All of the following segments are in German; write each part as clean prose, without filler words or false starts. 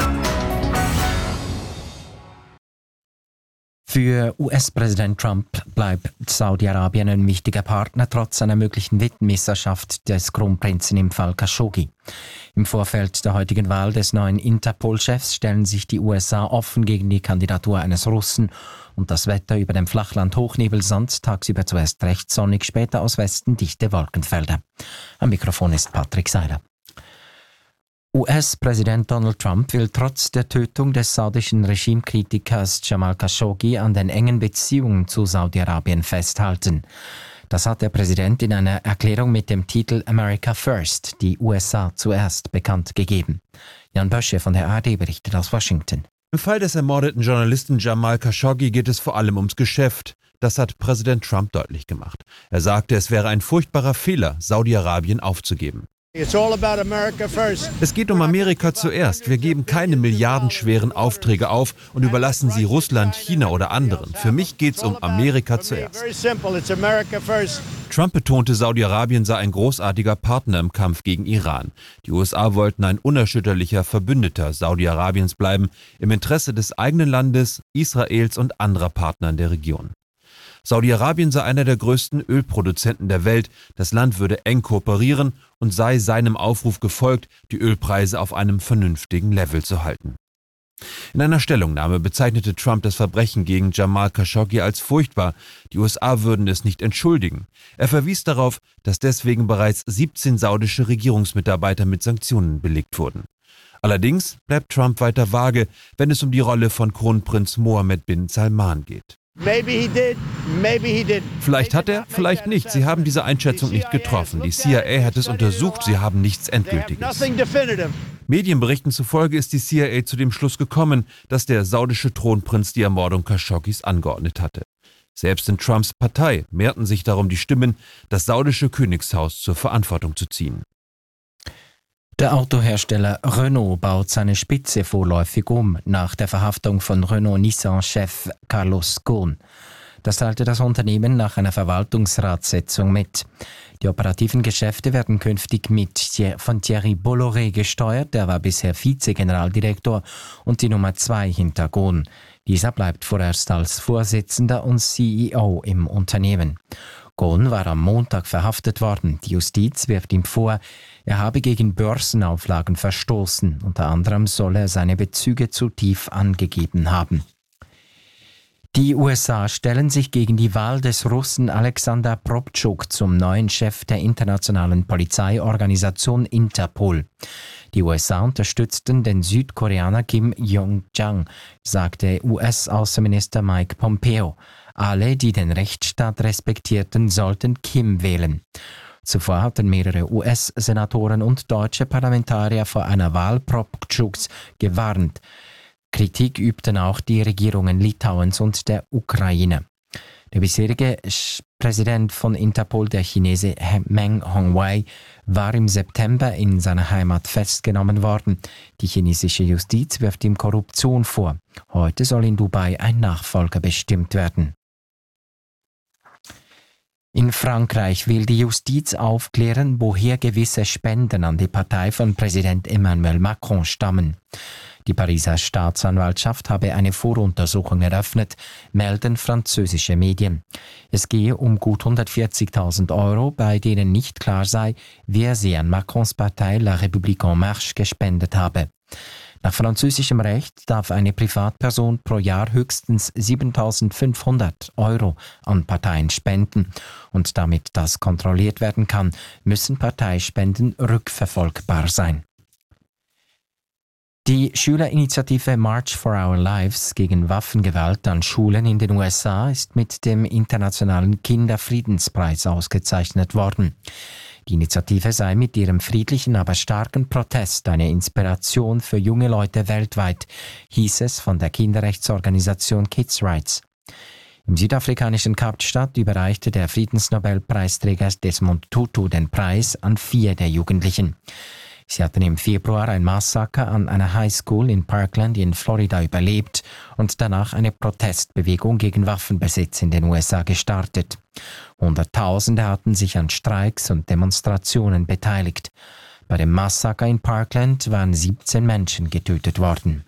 Für US-Präsident Trump bleibt Saudi-Arabien ein wichtiger Partner trotz einer möglichen Mitmesserschaft des Kronprinzen im Fall Khashoggi. Im Vorfeld der heutigen Wahl des neuen Interpol-Chefs stellen sich die USA offen gegen die Kandidatur eines Russen und das Wetter über dem Flachland Hochnebelland, tagsüber zuerst recht sonnig, später aus Westen dichte Wolkenfelder. Am Mikrofon ist Patrick Seiler. US-Präsident Donald Trump will trotz der Tötung des saudischen Regimekritikers Jamal Khashoggi an den engen Beziehungen zu Saudi-Arabien festhalten. Das hat der Präsident in einer Erklärung mit dem Titel America First, die USA zuerst, bekannt gegeben. Jan Bösche von der ARD berichtet aus Washington. Im Fall des ermordeten Journalisten Jamal Khashoggi geht es vor allem ums Geschäft. Das hat Präsident Trump deutlich gemacht. Er sagte, es wäre ein furchtbarer Fehler, Saudi-Arabien aufzugeben. Es geht um Amerika zuerst. Wir geben keine milliardenschweren Aufträge auf und überlassen sie Russland, China oder anderen. Für mich geht es um Amerika zuerst. Trump betonte, Saudi-Arabien sei ein großartiger Partner im Kampf gegen Iran. Die USA wollten ein unerschütterlicher Verbündeter Saudi-Arabiens bleiben, im Interesse des eigenen Landes, Israels und anderer Partner in der Region. Saudi-Arabien sei einer der größten Ölproduzenten der Welt. Das Land würde eng kooperieren und sei seinem Aufruf gefolgt, die Ölpreise auf einem vernünftigen Level zu halten. In einer Stellungnahme bezeichnete Trump das Verbrechen gegen Jamal Khashoggi als furchtbar. Die USA würden es nicht entschuldigen. Er verwies darauf, dass deswegen bereits 17 saudische Regierungsmitarbeiter mit Sanktionen belegt wurden. Allerdings bleibt Trump weiter vage, wenn es um die Rolle von Kronprinz Mohammed bin Salman geht. Vielleicht hat er, vielleicht nicht. Sie haben diese Einschätzung nicht getroffen. Die CIA hat es untersucht, sie haben nichts Endgültiges. Medienberichten zufolge ist die CIA zu dem Schluss gekommen, dass der saudische Thronprinz die Ermordung Khashoggis angeordnet hatte. Selbst in Trumps Partei mehrten sich darum die Stimmen, das saudische Königshaus zur Verantwortung zu ziehen. Der Autohersteller Renault baut seine Spitze vorläufig um, nach der Verhaftung von Renault-Nissan-Chef Carlos Ghosn. Das teilte das Unternehmen nach einer Verwaltungsratssitzung mit. Die operativen Geschäfte werden künftig von Thierry Bolloré gesteuert, der war bisher Vize-Generaldirektor und die Nummer 2 hinter Ghosn. Dieser bleibt vorerst als Vorsitzender und CEO im Unternehmen. Ghosn war am Montag verhaftet worden. Die Justiz wirft ihm vor, er habe gegen Börsenauflagen verstoßen. Unter anderem soll er seine Bezüge zu tief angegeben haben. Die USA stellen sich gegen die Wahl des Russen Alexander Probtschuk zum neuen Chef der internationalen Polizeiorganisation Interpol. Die USA unterstützten den Südkoreaner Kim Jong-chang, sagte US-Außenminister Mike Pompeo. Alle, die den Rechtsstaat respektierten, sollten Kim wählen. Zuvor hatten mehrere US-Senatoren und deutsche Parlamentarier vor einer Wahl Probtschuks gewarnt. Kritik übten auch die Regierungen Litauens und der Ukraine. Der bisherige Präsident von Interpol, der Chinese Meng Hongwei, war im September in seiner Heimat festgenommen worden. Die chinesische Justiz wirft ihm Korruption vor. Heute soll in Dubai ein Nachfolger bestimmt werden. In Frankreich will die Justiz aufklären, woher gewisse Spenden an die Partei von Präsident Emmanuel Macron stammen. Die Pariser Staatsanwaltschaft habe eine Voruntersuchung eröffnet, melden französische Medien. Es gehe um gut 140.000 Euro, bei denen nicht klar sei, wer sie an Macrons Partei La République en Marche gespendet habe. Nach französischem Recht darf eine Privatperson pro Jahr höchstens 7.500 Euro an Parteien spenden. Und damit das kontrolliert werden kann, müssen Parteispenden rückverfolgbar sein. Die Schülerinitiative March for Our Lives gegen Waffengewalt an Schulen in den USA ist mit dem Internationalen Kinderfriedenspreis ausgezeichnet worden. Die Initiative sei mit ihrem friedlichen, aber starken Protest eine Inspiration für junge Leute weltweit, hieß es von der Kinderrechtsorganisation Kids Rights. Im südafrikanischen Kapstadt überreichte der Friedensnobelpreisträger Desmond Tutu den Preis an 4 der Jugendlichen. Sie hatten im Februar ein Massaker an einer Highschool in Parkland in Florida überlebt und danach eine Protestbewegung gegen Waffenbesitz in den USA gestartet. Hunderttausende hatten sich an Streiks und Demonstrationen beteiligt. Bei dem Massaker in Parkland waren 17 Menschen getötet worden.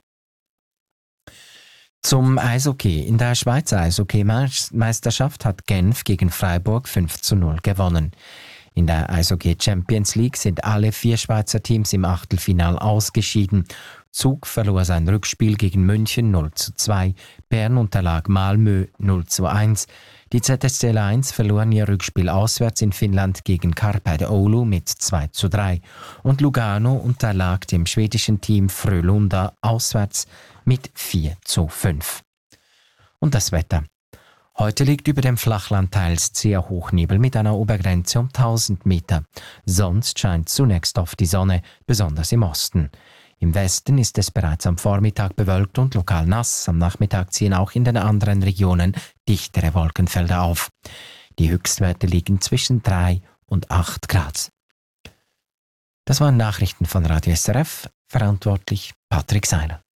Zum Eishockey. In der Schweizer Eishockey-Meisterschaft hat Genf gegen Freiburg 5:0 gewonnen. In der Eishockey Champions League sind alle 4 Schweizer Teams im Achtelfinal ausgeschieden. Zug verlor sein Rückspiel gegen München 0:2, Bern unterlag Malmö 0:1. Die ZSC 1 verloren ihr Rückspiel auswärts in Finnland gegen Karpide Oulu mit 2:3 und Lugano unterlag dem schwedischen Team Frölunda auswärts mit 4:5. Und das Wetter. Heute liegt über dem Flachland teils sehr Hochnebel mit einer Obergrenze um 1000 Meter. Sonst scheint zunächst oft die Sonne, besonders im Osten. Im Westen ist es bereits am Vormittag bewölkt und lokal nass. Am Nachmittag ziehen auch in den anderen Regionen dichtere Wolkenfelder auf. Die Höchstwerte liegen zwischen 3 und 8 Grad. Das waren Nachrichten von Radio SRF, verantwortlich Patrick Seiler.